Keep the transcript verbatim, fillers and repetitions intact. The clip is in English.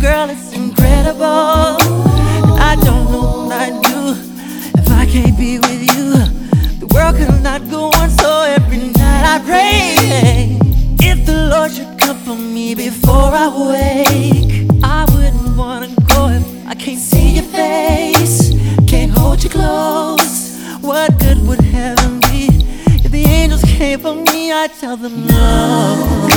girl, it's incredible. I don't know what I'd do if I can't be with you. The world could not go on, so every night I pray. If the Lord should come for me before I wake, I wouldn't wanna go if I can't see your face, can't hold you close. What good would heaven be if the angels came for me? I tell them no.